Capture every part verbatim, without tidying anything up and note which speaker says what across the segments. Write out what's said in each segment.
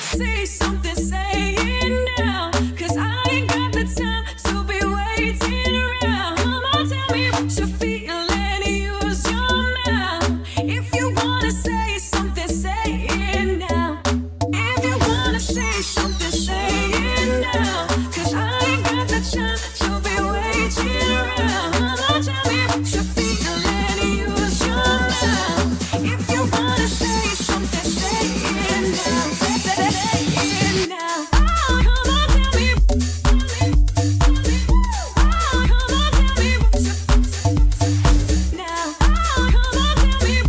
Speaker 1: Say something, say it now. 'Cause I ain't got the time to be waiting around. Come on, tell me what you're feeling. Use your mouth. If you wanna say something, say it now. If you wanna say something, say it now. 'Cause I ain't got the time to be waiting around. Come on, tell me what you're feeling. Use your mouth. If you wanna say something, say it now. Say it now. Oh, come on, tell me. Oh, come on, tell me what you now. Oh, come on, tell me.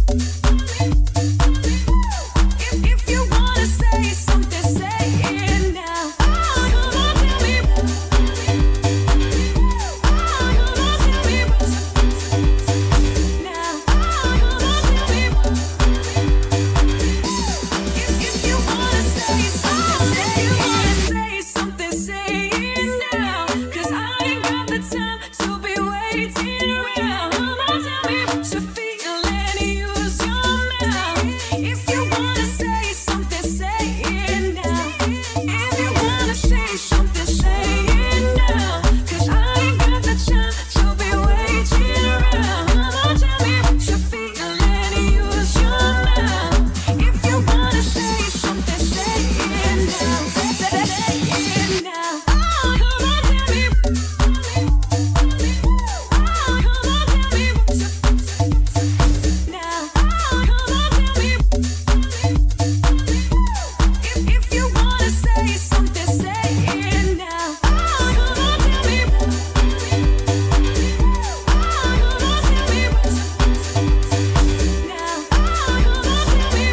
Speaker 1: If if you wanna say something, say it now. Oh, come on, tell me. Oh, come on, tell me what you now. Oh, come on, tell me. If if you wanna say something, if you wanna say something, say it now. 'Cause I ain't got the time to be waiting around. Come on, tell me what you're feeling. Use your mouth. If you wanna say something, say it now. If you wanna say something, say it now. 'Cause I ain't got the time to be waiting around. Come on, tell me what you're feeling. Use your mouth. If you wanna say something, say it now. Say it now. Oh, come on, tell me. Oh, come on, tell me what you now. Oh, come on, tell me. If if you wanna say something, say it now. Oh, come on, tell me. Oh, come on, tell me what you now. Oh, come on, tell me.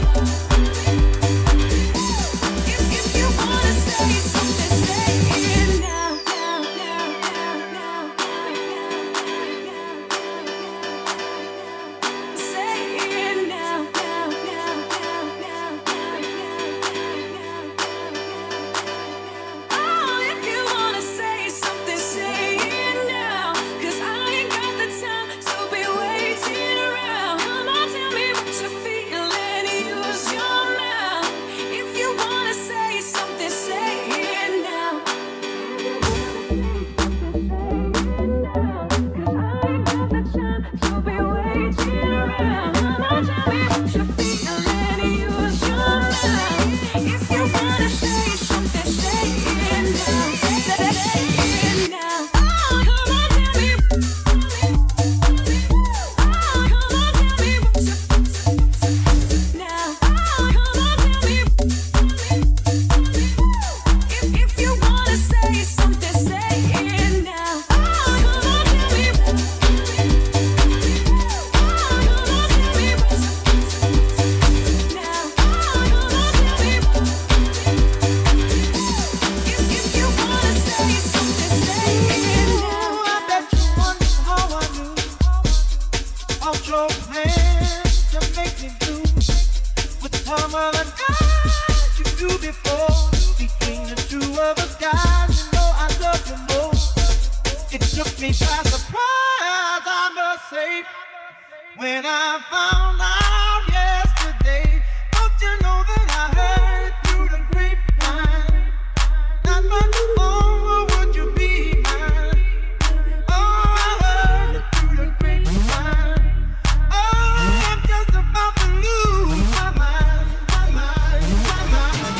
Speaker 1: If if you wanna say something, say it now. Now, now, now, now. Say it now. Now, now, now, now. Oh, if you wanna say something, say it now. 'Cause I ain't got the time to be waiting around. Come on, tell me what you're feeling. Use your mouth. If you wanna say something, say it now. 'Cause I ain't got the time to be waiting around. Come on, tell me what you're feeling. Use your mouth. If you wanna say something, say it now. Say it now. Oh, come on, tell me. Oh, come on, tell me what you now. Oh, come on, tell me. If if you wanna say something, say it now. Oh, come on, tell me. Oh, come on, tell me what you now. Oh, come on, tell me. If if you wanna say something, say it now.
Speaker 2: I bet you wonder how I knew about your plans to make me blue. With some other guys you knew before. Between the two of us guys, you know I love you more. It took me by surprise, I must say, when I found out yesterday. Don't you know that I heard through the grapevine? Not much longer would you be mine. Oh, I heard it through the grapevine. Oh, I'm just about to lose my mind, my mind, my mind.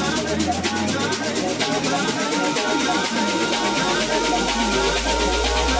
Speaker 2: My mind, my mind, my mind.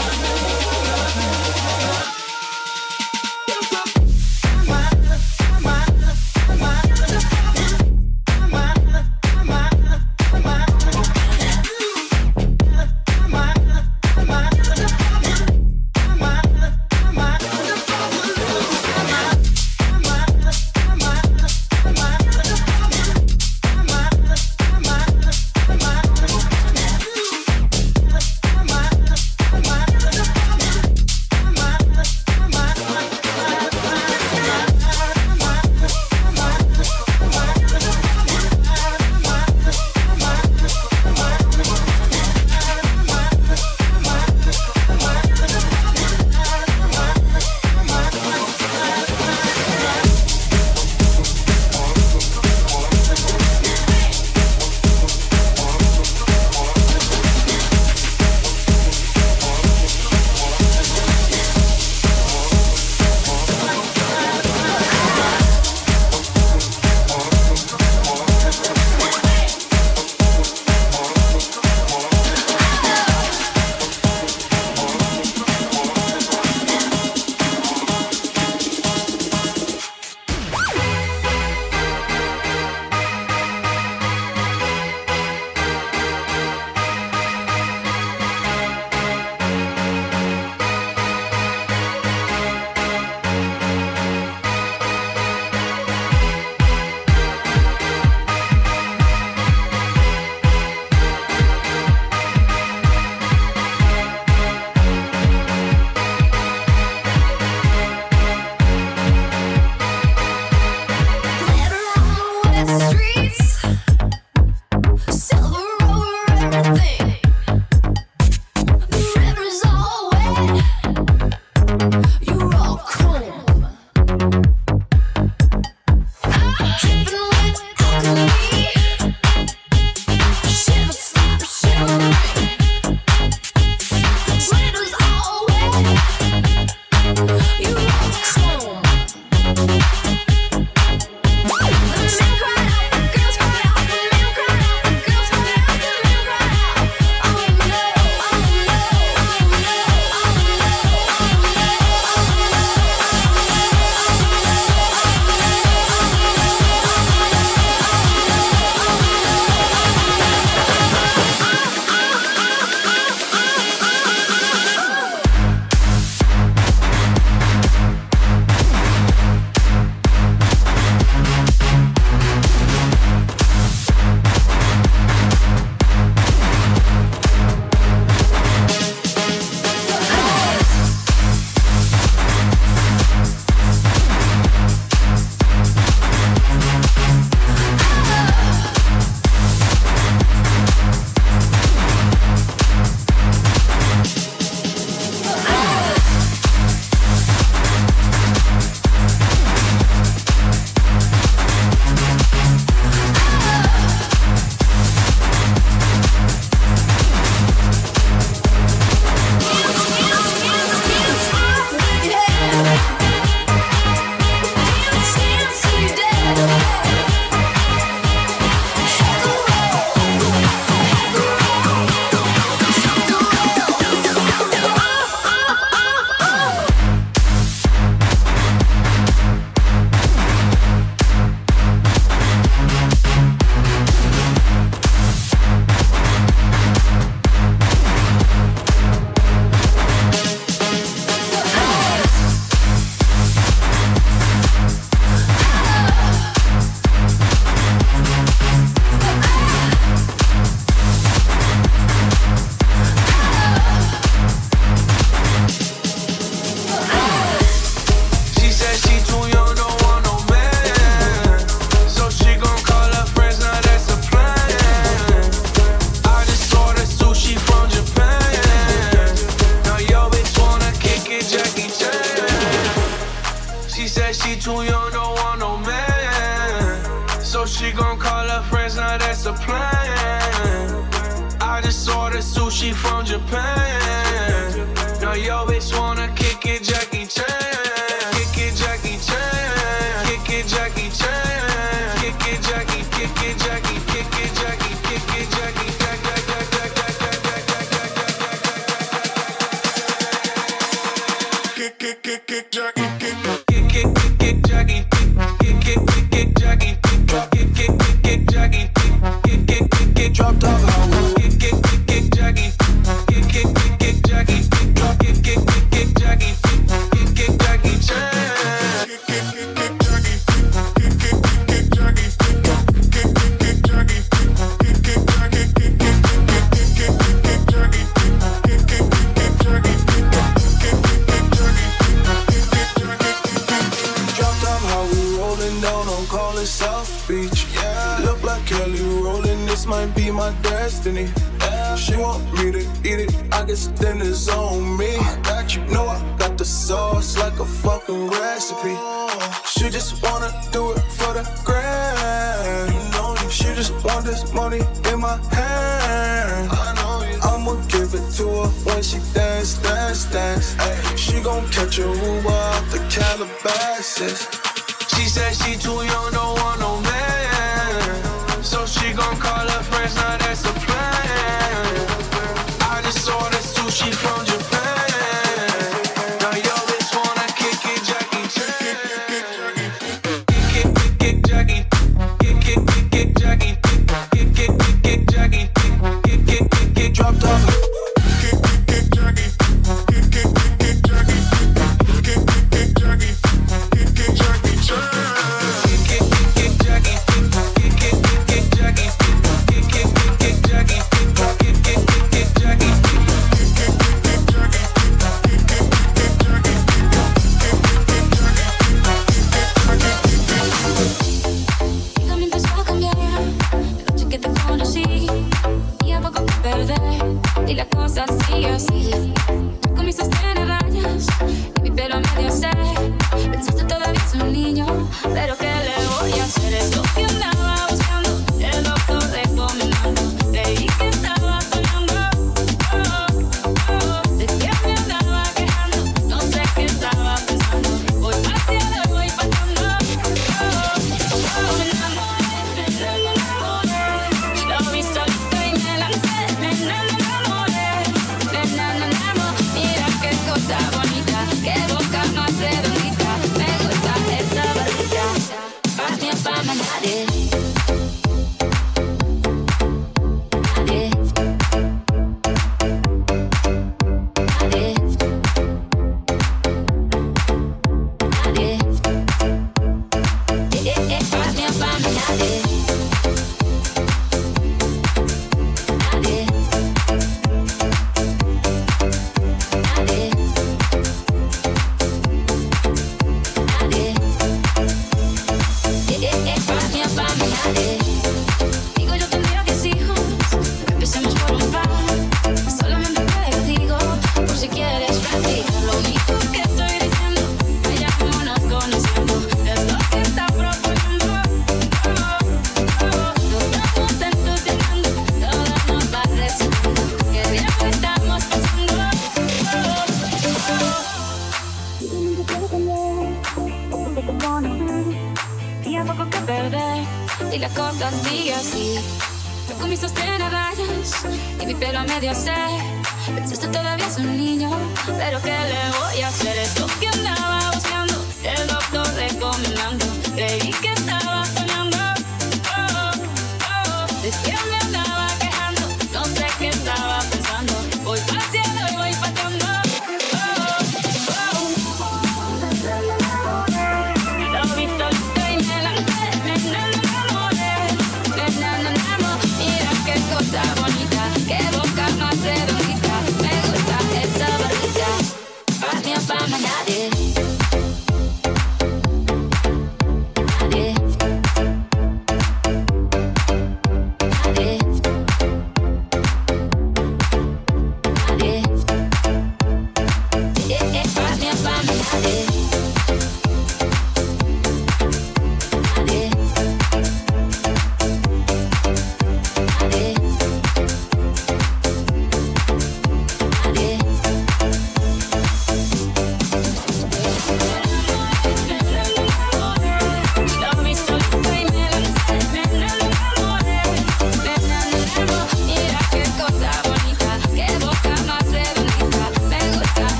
Speaker 3: said she too young, don't want no man. So she gon' call her friends, now that's a plan. I just ordered sushi from Japan. Now yo bitch wanna kick it, Jackie Chan. Kick it, Jackie Chan. Kick it, Jackie Chan. Kick it, Jackie. Kick it, Jackie. Kick it, Jackie. Kick it, Jackie. Kick, kick, kick, kick, Jackie. Kick, kick, kick, kick, Jackie. Kick, kick, kick, kick, Jackie. Kick, kick, kick, kick, Jackie. Kick, kick, kick, kick, drop top Hollywood. Kick, kick, kick, kick, Jackie. Kick, kick, kick, kick, Jackie. Kick, kick, kick, kick, Jackie. Kick, kick, Jackie Chan. Kick, kick, kick, kick, Jackie. Kick, kick, kick, kick, Jackie. Kick, kick, kick, kick, Jackie. Kick, kick, Jackie. Kick, kick, kick, kick, kick, Jackie. Kick, kick, kick, kick, Jackie.
Speaker 4: Down on call it South Beach. Yeah. Look like Kelly rolling, this might be my destiny. Yeah. She want me to eat it, I guess then it's on me. I got you, know I got the sauce like a fucking recipe. She just wanna do it for the grand. You know, she just want this money in my hand. I know you. I'ma give it to her when she dance, dance, dance. Ay, she gon' catch a Uber out the Calabasas.
Speaker 3: She said she too young, don't want no man. So she gon' call her friends, now that's a plan. I just ordered sushi from Japan. Now yo bitch wanna kick it, Jackie Chan. Kick it, kick it, Jackie. Kick it, kick it, Jackie. Kick it, kick it, Jackie. Kick it, kick it, drop top. Kick, kick, kick, Jackie. Kick, kick, kick, Jackie. Kick, kick, kick, Jackie. Kick, kick, Jackie Chan.
Speaker 1: Y la cosa sigue así. Con mis sostén a rayas y mi pelo medio sé. Pensaste todavía es un niño, pero ¿qué le voy a hacer? Es lo que andaba buscando, el doctor recomendando. Creí que estaba soñando, oh, oh. De que me andaba quejando, no sé qué estaba pensando. Voy para el cielo y voy pasando, oh, oh. Me enamoré, me enamoré. Lo vi solito y me lancé, me enamoré. Mira qué cosa bonita, qué boca más redondita. Me gusta esa barbita, pa' mi pa' nadie. Nadie. Nadie. Nadie. Eh, eh, eh, pa' mi pa' nadie. Nadie. Digo yo tendría diez hijos, empecemos por un par. Solamente te digo, por si quieres practicar. Lo único que estoy diciendo, vayámonos conociendo. Es lo que está proponiendo, oh, oh. Nos estamos entusiasmando, todo nos va recibiendo. Qué bien lo estamos pasando, oh, oh. Y a poco que perder, y la cosa sigue así. Yo con mis sostén a rayas y mi pelo a medio sé. Pensaste todavía es un niño, pero ¿qué le voy a hacer? Es lo que andaba buscando, el doctor recomendando. Creí que estaba soñando, oh, oh. De que me andaba quejando, no sé qué estaba pensando. Voy para el cielo y voy pateando, oh, oh. Lo vi solito y me lancé, me enamoré. Mira qué cosa bonita, qué boca más redondita. Me gusta esa barbita, pa' mi pa' nadie. Nadie.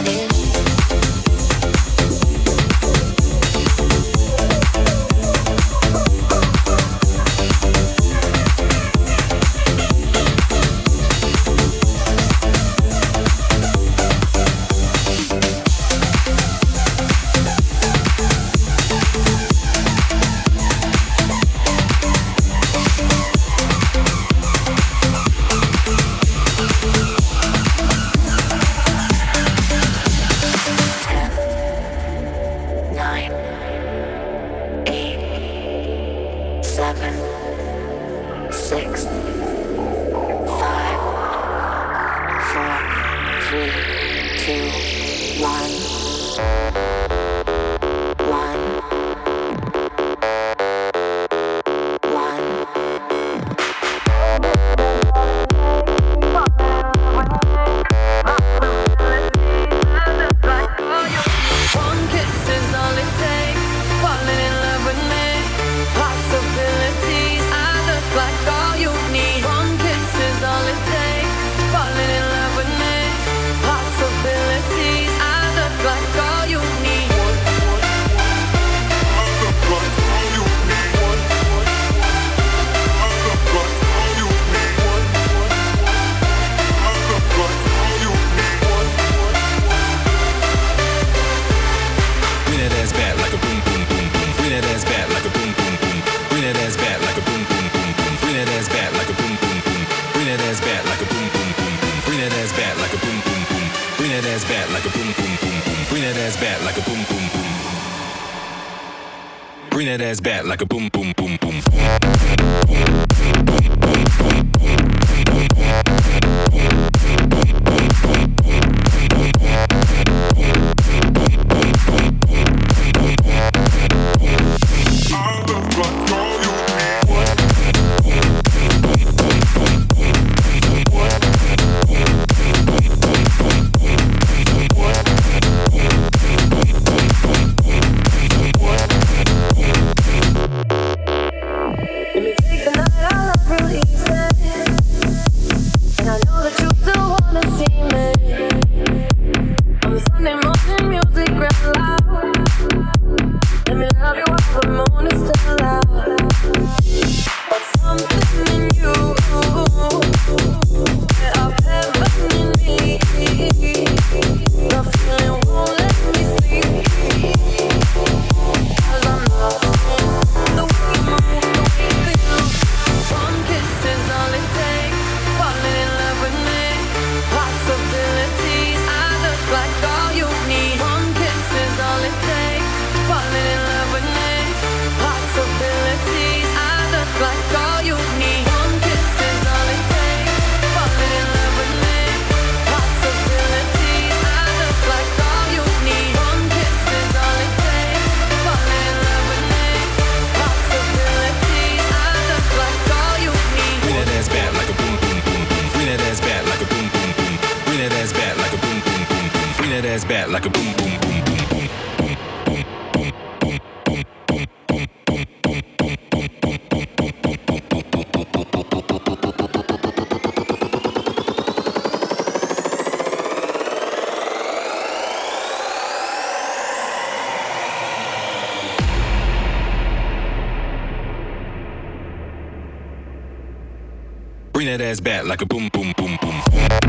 Speaker 5: Bring that ass back like a boom, boom, boom, boom.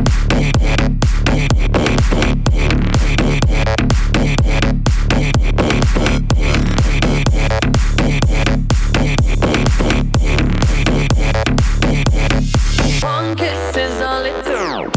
Speaker 1: One kiss is all it took.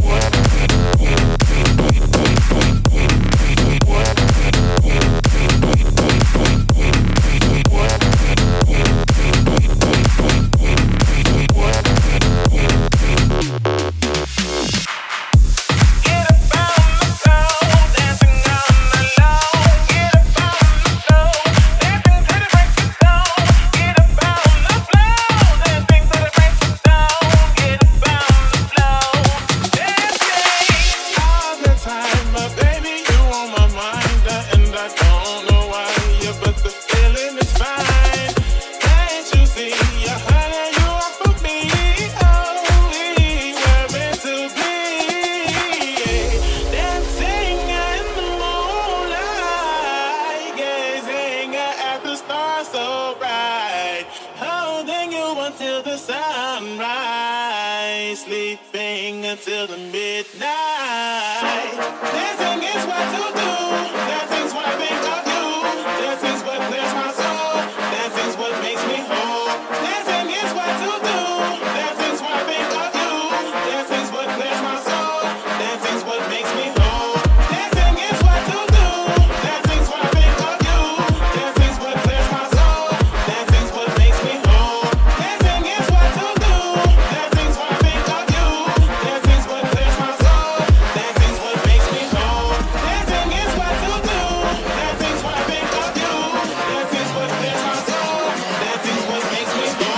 Speaker 2: till the sunrise, sleeping until the midnight. Dancing is what to do. Dancing's what I think of you. Dancing's what clears my soul. Dancing's what makes me whole. Dancing is what to do. Dancing's what I think of you. Dancing's what clears my soul. Dancing's what makes me whole. Dancing is what to do. Dancing's what I think of you. Dancing's what clears my soul. Dancing's what makes me whole. Dancing is what to do. Dancing's what I think of you. Dancing's what clears my soul. Dancing's what makes me whole. Dancing is what to do. Dancing's what I think of you. Dancing's what clears my soul. Dancing's what makes me whole.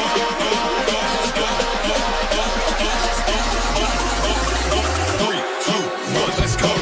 Speaker 5: Three, two, one, let's go.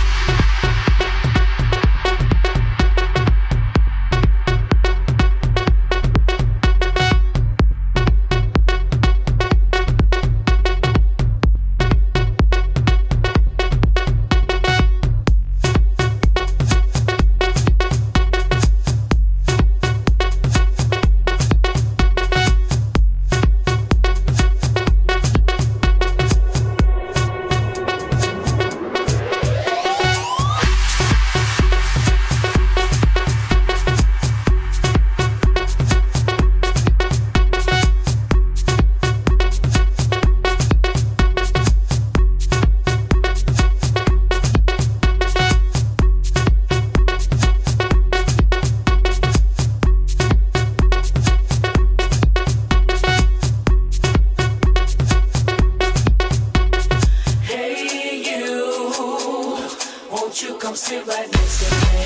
Speaker 1: Hey you, won't you come sit right next to me?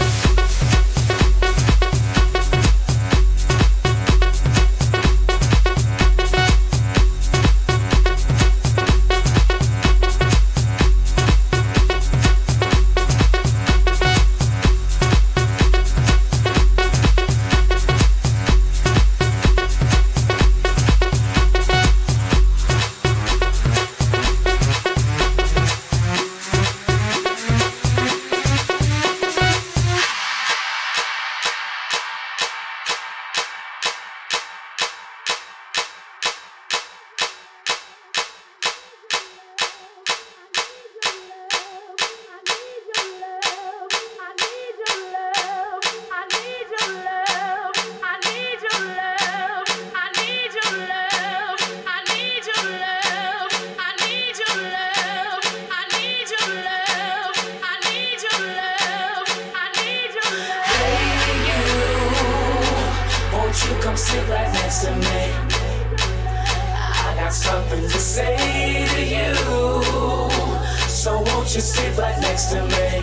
Speaker 1: Sit right next to me. I got something to say to you, so won't you sit right next to me?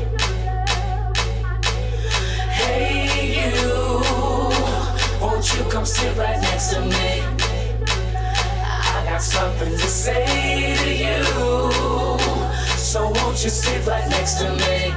Speaker 1: Hey you, won't you come sit right next to me? I got something to say to you, so won't you sit right next to me?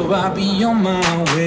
Speaker 6: so I'll be on my way.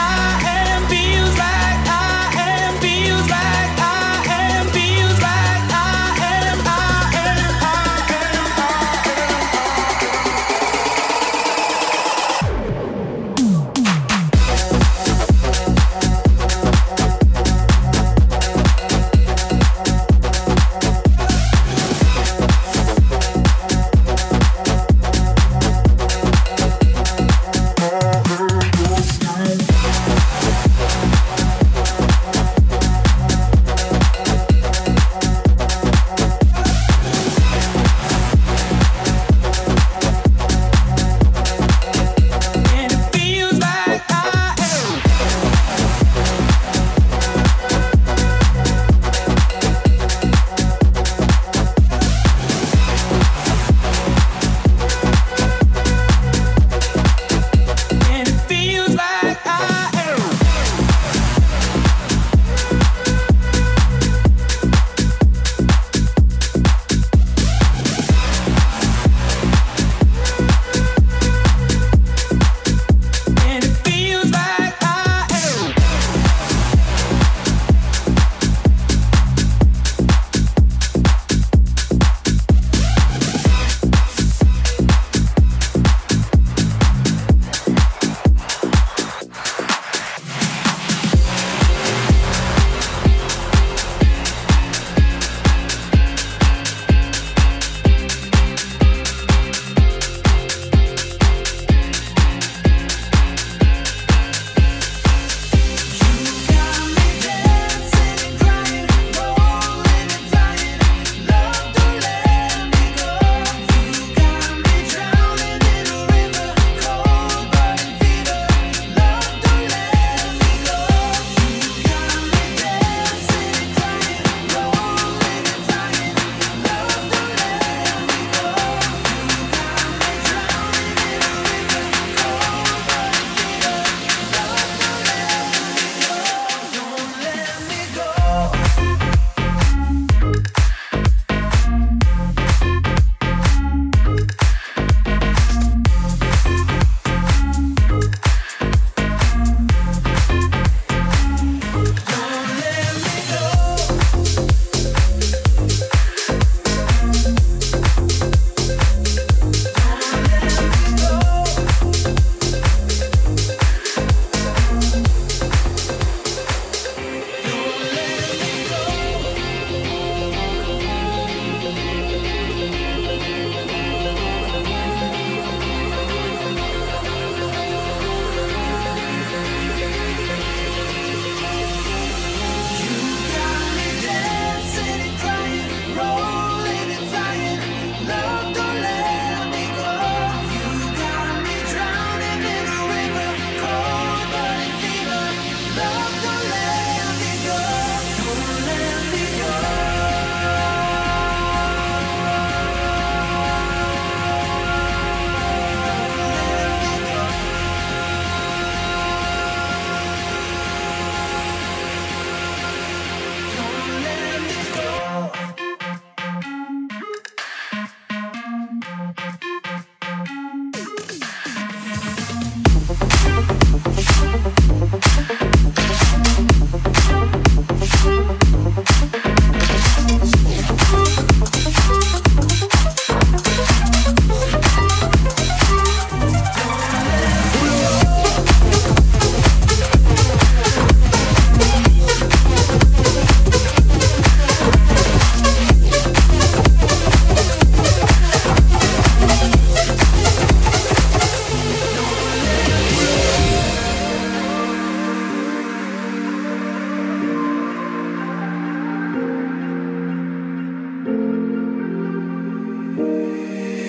Speaker 6: Feels like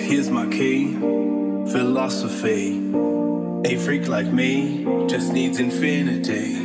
Speaker 6: Here's my key, philosophy. A freak like me just needs infinity.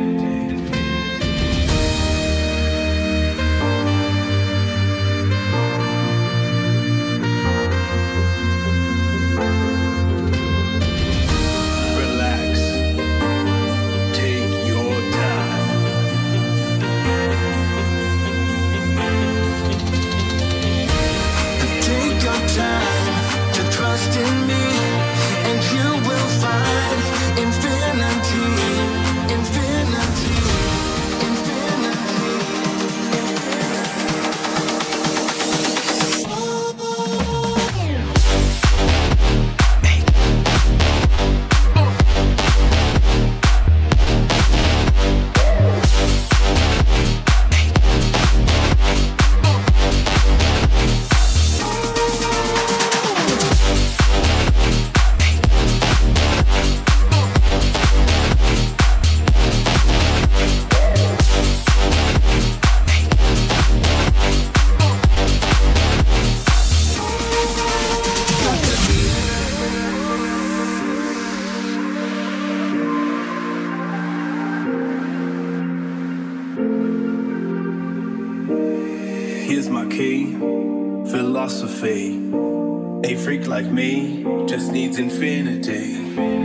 Speaker 6: Here's my key, philosophy. A freak like me just needs infinity.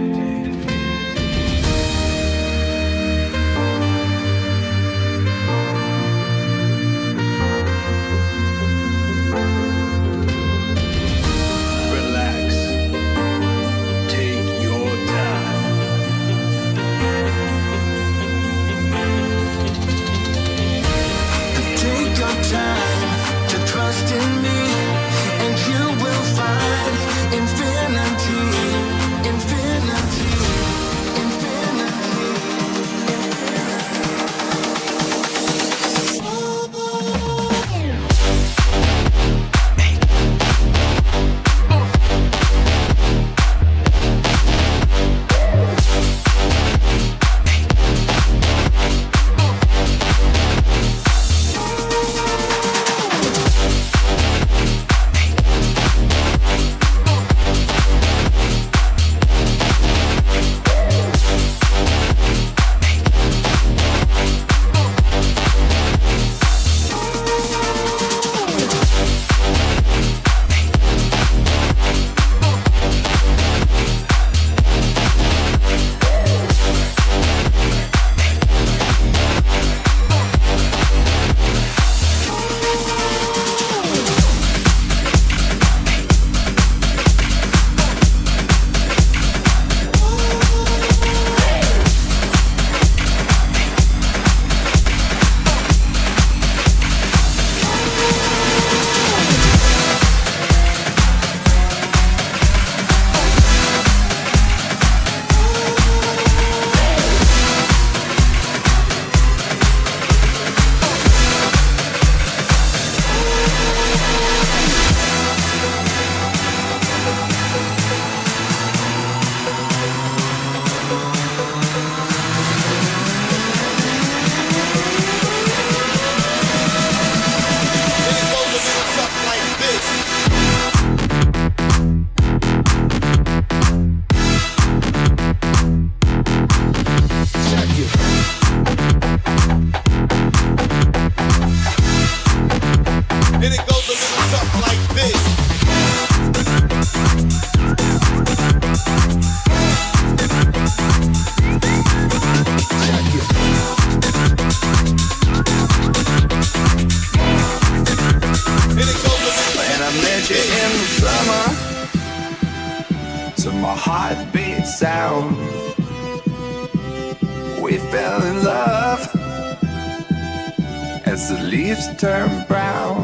Speaker 7: Turn brown,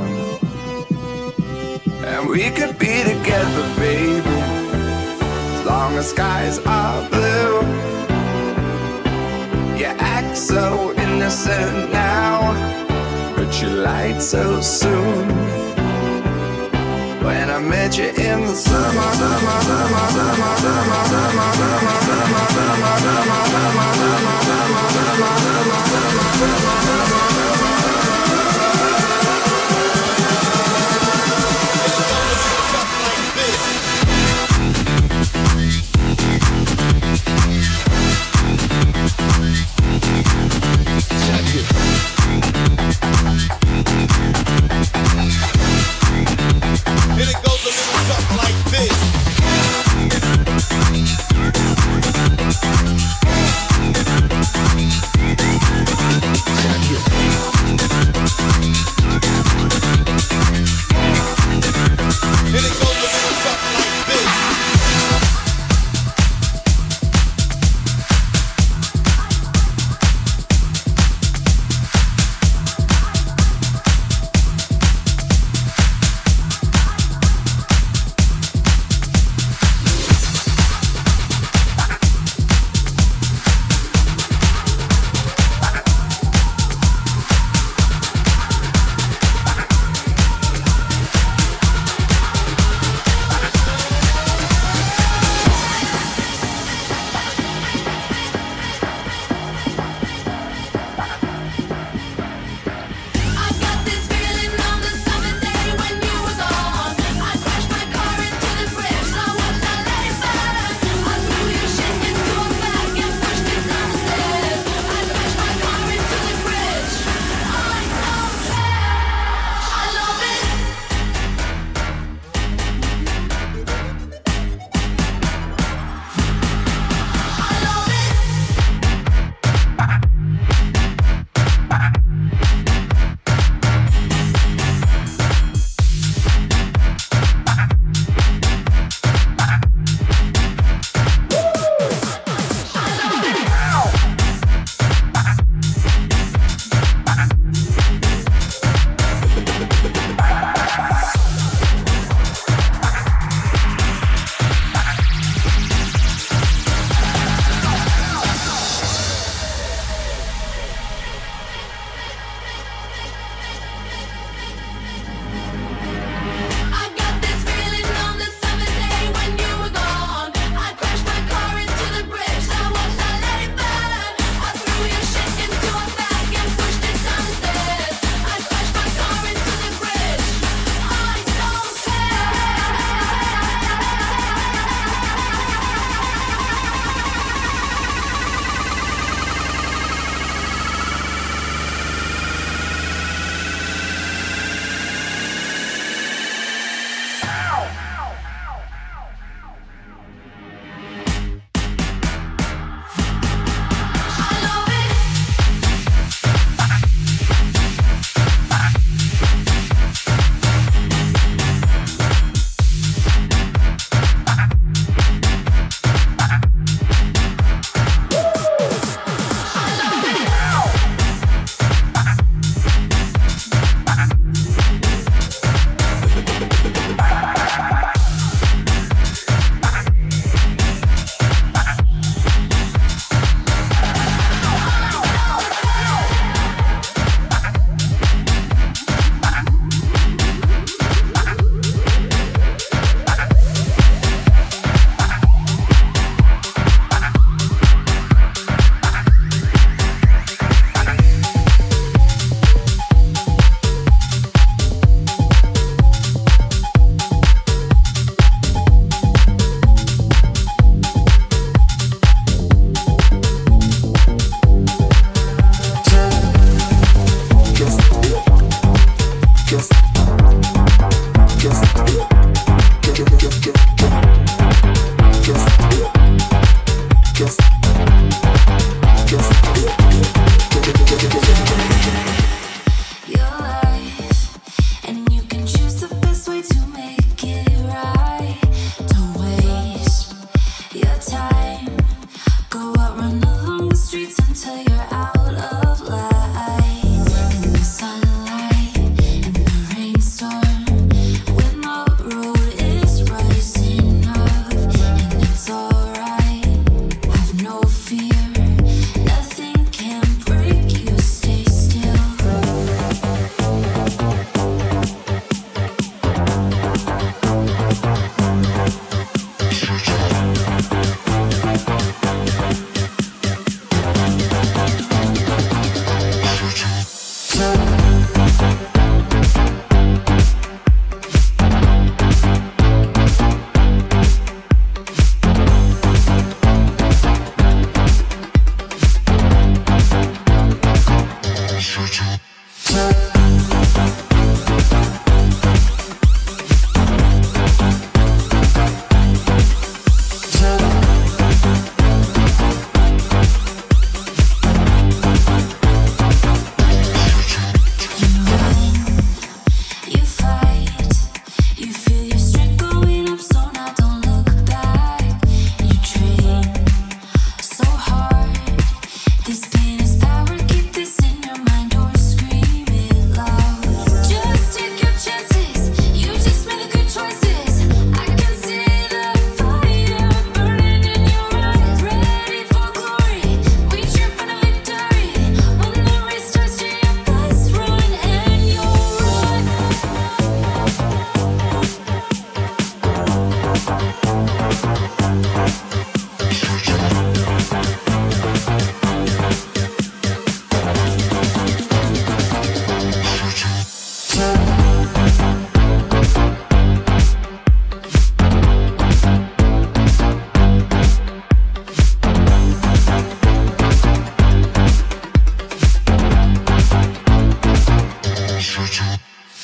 Speaker 7: and we could be together, baby, as long as skies are blue. You act so innocent now, but you lied so soon. When I met you in the summer, summer, summer, summer, summer, summer, summer, summer, summer, summer,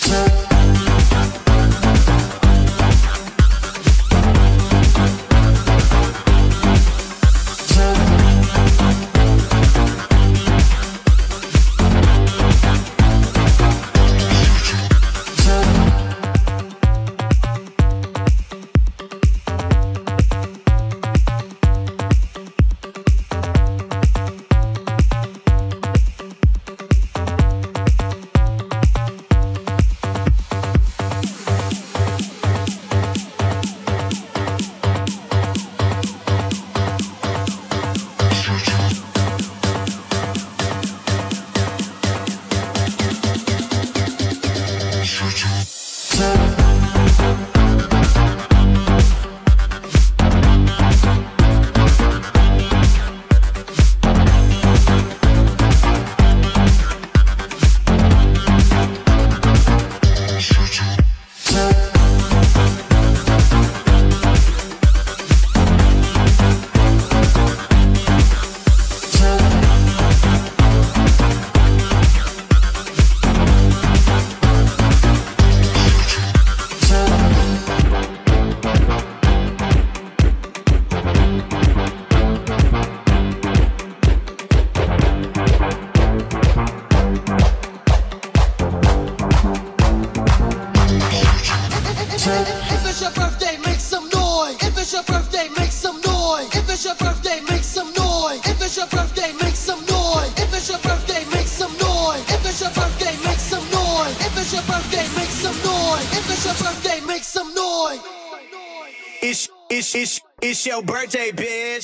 Speaker 8: It's, it's, it's, it's your birthday, bitch.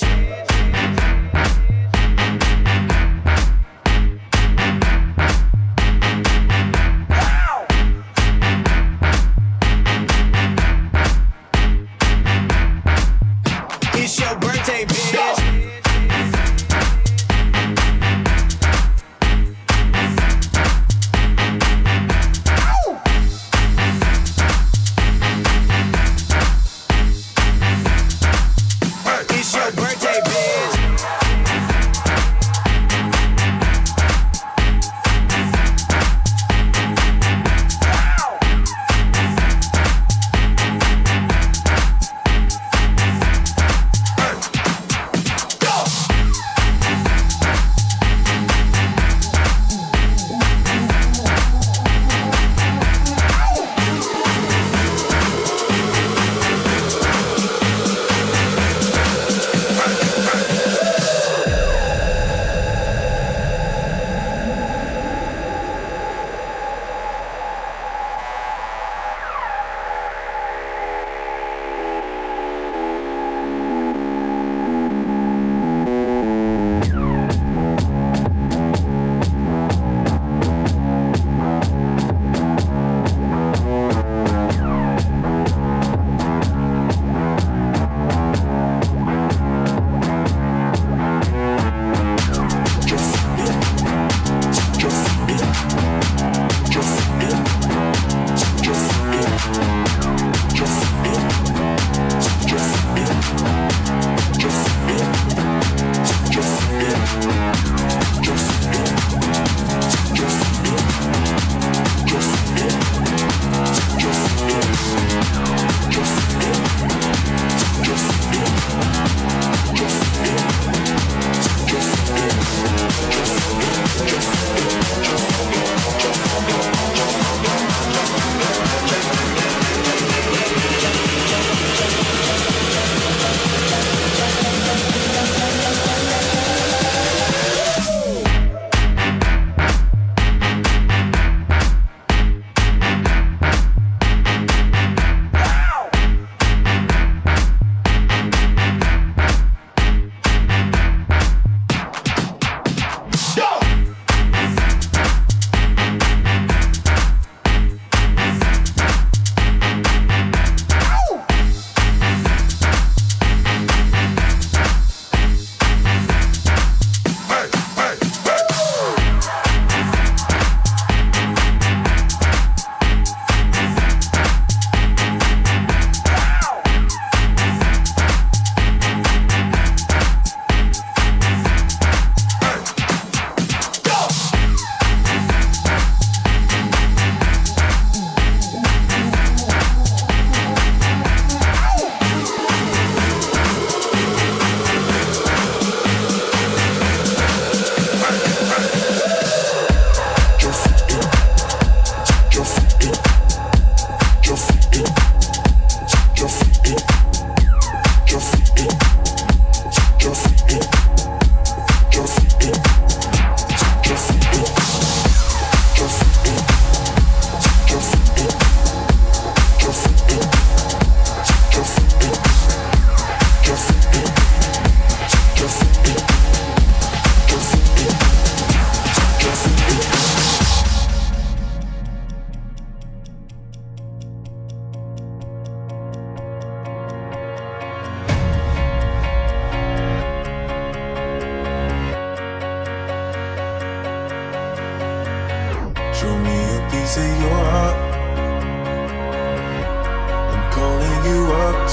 Speaker 8: It's your birthday, bitch. It's your birthday, bitch.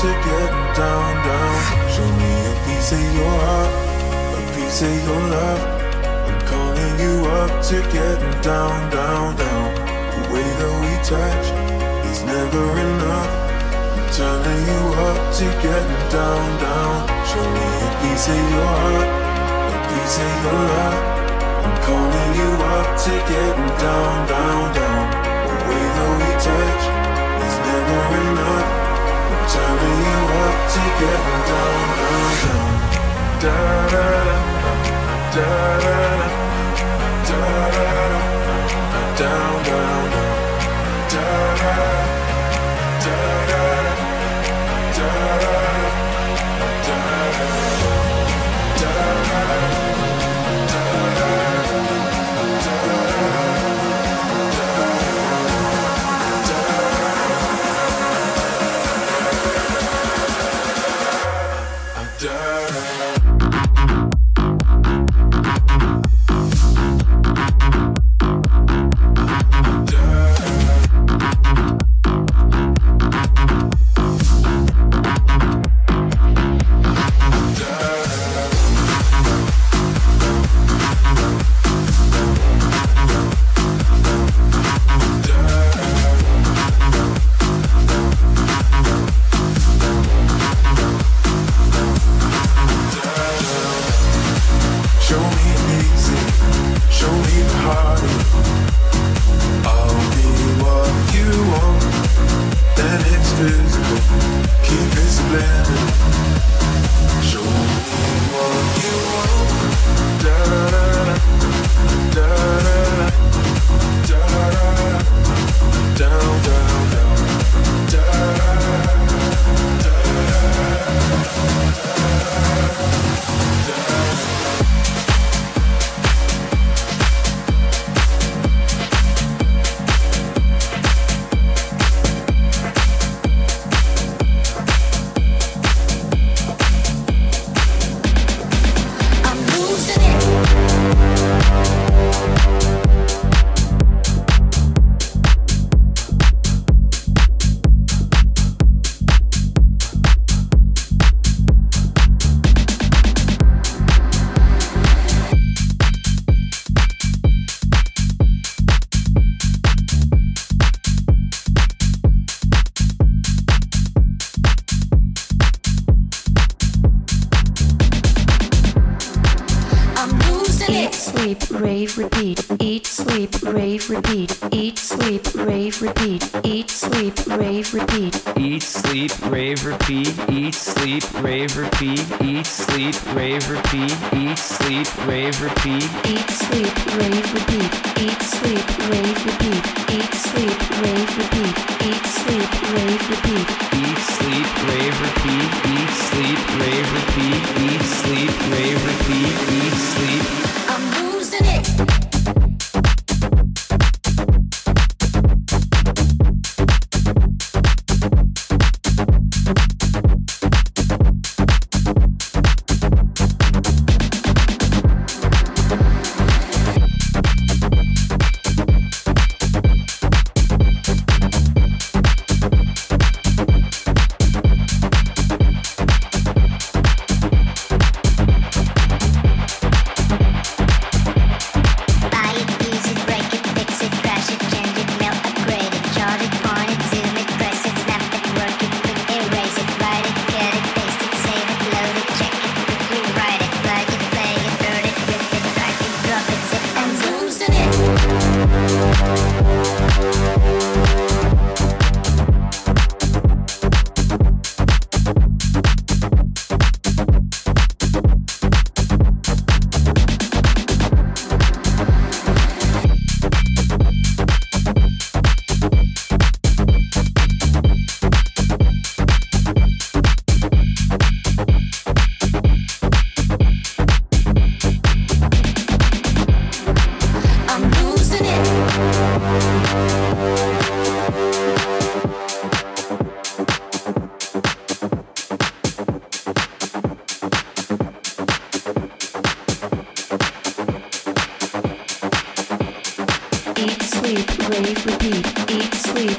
Speaker 4: to getting down, down. Show me a piece of your heart, a piece of your love. I'm calling you up to getting down, down, down. The way that we touch is never enough. I'm turning you up to getting down, down. Show me a piece of your heart, a piece of your love. I'm calling you up to getting down, down, down. The way that we touch is never enough. I'm turning you up to getting down, down, down. Da da da da da da da down, down, down. Da da da da da da da da.
Speaker 9: rave, repeat, eat, sleep, rave, repeat, eat, sleep, rave, repeat, eat, sleep, rave, repeat,
Speaker 10: eat, sleep, rave, repeat, eat, sleep, rave, repeat, eat, sleep, rave, repeat, eat, sleep, rave, repeat,
Speaker 9: eat, sleep, rave, repeat, eat, sleep, rave, repeat, eat, sleep, rave, repeat, eat, sleep, rave, repeat,
Speaker 10: eat, sleep, rave, repeat, eat, sleep, rave, repeat, eat, sleep, rave, repeat, eat, sleep.
Speaker 9: I'm losing it.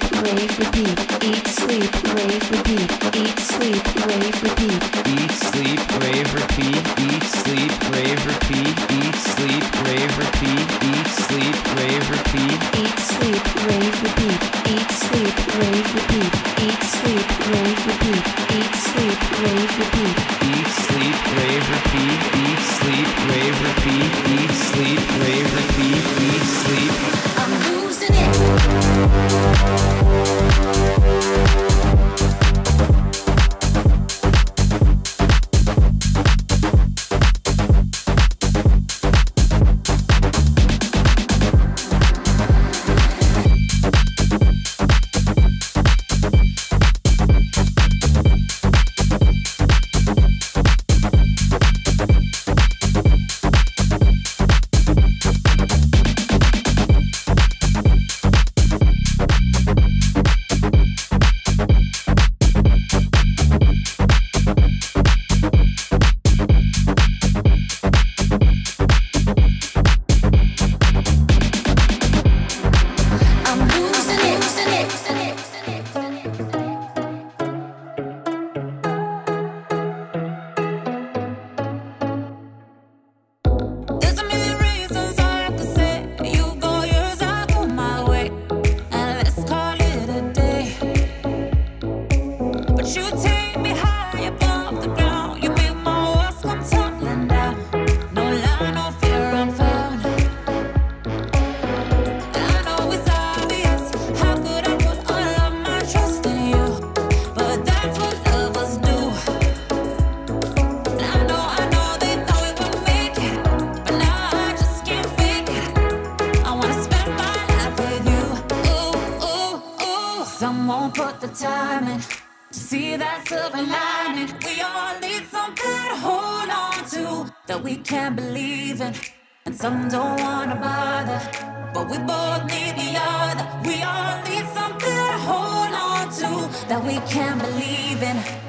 Speaker 9: rave, repeat. Eat, sleep, rave, repeat. Eat, sleep, rave, repeat.
Speaker 10: Eat, sleep, rave, repeat. Eat, sleep, rave, repeat. Eat, sleep, rave, repeat. Eat, sleep, rave, repeat.
Speaker 9: Eat, sleep, rave, repeat. Eat, sleep, rave, repeat. Eat, sleep, rave, repeat. Eat, sleep, rave, repeat.
Speaker 10: Eat, sleep, rave, repeat. Eat, sleep, rave, repeat. Eat, sleep, rave, repeat. Eat, sleep.
Speaker 1: I'm losing it.
Speaker 11: Some don't wanna bother, but we both need the other. We all need something to hold on to that we can't believe in.